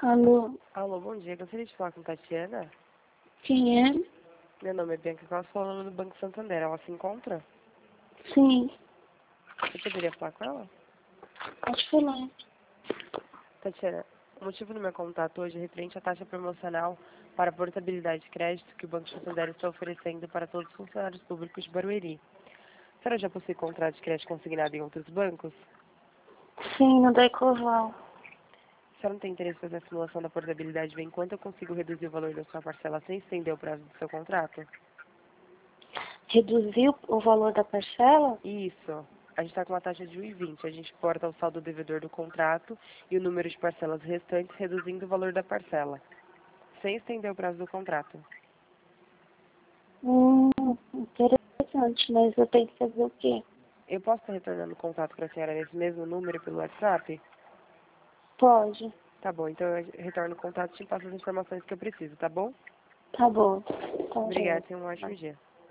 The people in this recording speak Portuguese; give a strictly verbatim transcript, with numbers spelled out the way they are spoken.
Alô, Alô, bom dia. Gostaria de falar com Tatiana. quem é? Meu nome é Bianca Costa, falando do Banco Santander. Ela se encontra? Sim, Eu poderia falar com ela? pode falar. Tatiana, o motivo do meu contato hoje é referente à taxa promocional para portabilidade de crédito que o Banco Santander está oferecendo para todos os funcionários públicos de Barueri. A senhora já possui contrato de crédito consignado em outros bancos? Sim, no Decoval. A senhora não tem interesse em fazer a simulação da portabilidade bem enquanto eu consigo reduzir o valor da sua parcela sem estender o prazo do seu contrato? Reduziu o valor da parcela? Isso. A gente está com uma taxa de um e vinte. A gente corta o saldo devedor do contrato e o número de parcelas restantes, reduzindo o valor da parcela, sem estender o prazo do contrato. Hum, interessante, mas eu tenho que fazer o quê? Eu posso estar retornando o contato para a senhora nesse mesmo número pelo WhatsApp? Pode. Tá bom, então eu retorno o contato e te passo as informações que eu preciso, tá bom? Tá bom. Tá Obrigada, bom. tenha um ótimo dia.